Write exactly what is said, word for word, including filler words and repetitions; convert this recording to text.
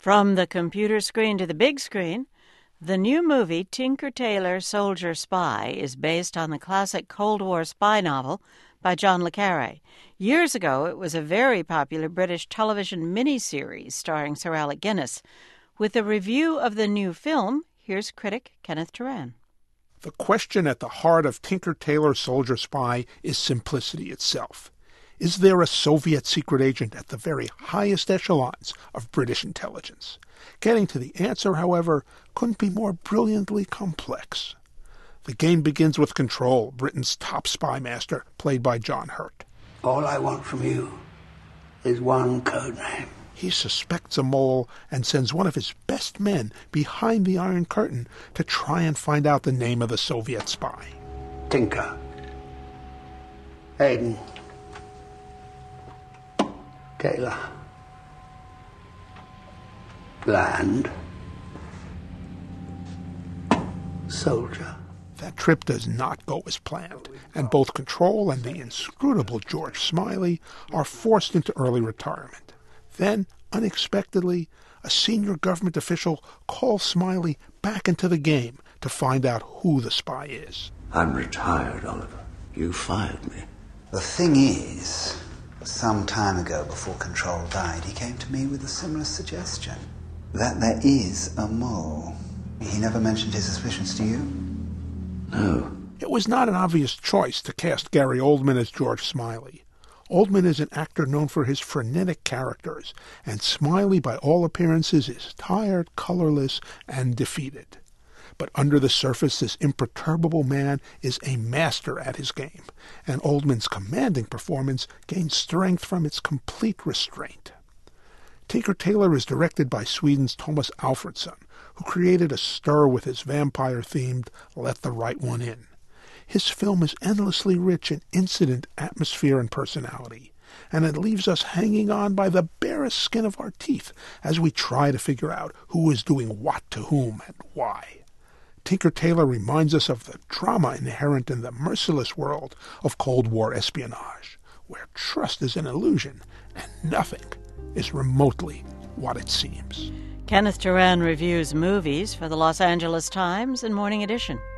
From the computer screen to the big screen, the new movie Tinker Tailor Soldier Spy is based on the classic Cold War spy novel by John le Carré. Years ago, it was a very popular British television miniseries starring Sir Alec Guinness. With a review of the new film, here's critic Kenneth Turan. The question at the heart of Tinker Tailor Soldier Spy is simplicity itself. Is there a Soviet secret agent at the very highest echelons of British intelligence? Getting to the answer, however, couldn't be more brilliantly complex. The game begins with Control, Britain's top spy master, played by John Hurt. All I want from you is one code name. He suspects a mole and sends one of his best men behind the Iron Curtain to try and find out the name of the Soviet spy. Tinker. Hayden. Taylor. Land. Soldier. That trip does not go as planned, and both Control and the inscrutable George Smiley are forced into early retirement. Then, unexpectedly, a senior government official calls Smiley back into the game to find out who the spy is. I'm retired, Oliver. You fired me. The thing is, some time ago, before Control died, he came to me with a similar suggestion. That there is a mole. He never mentioned his suspicions to you? No. It was not an obvious choice to cast Gary Oldman as George Smiley. Oldman is an actor known for his frenetic characters, and Smiley, by all appearances, is tired, colorless, and defeated. But under the surface, this imperturbable man is a master at his game, and Oldman's commanding performance gains strength from its complete restraint. Tinker Tailor is directed by Sweden's Thomas Alfredson, who created a stir with his vampire-themed Let the Right One In. His film is endlessly rich in incident, atmosphere, and personality, and it leaves us hanging on by the barest skin of our teeth as we try to figure out who is doing what to whom and why. Tinker Tailor reminds us of the drama inherent in the merciless world of Cold War espionage, where trust is an illusion and nothing is remotely what it seems. Kenneth Turan reviews movies for the Los Angeles Times and Morning Edition.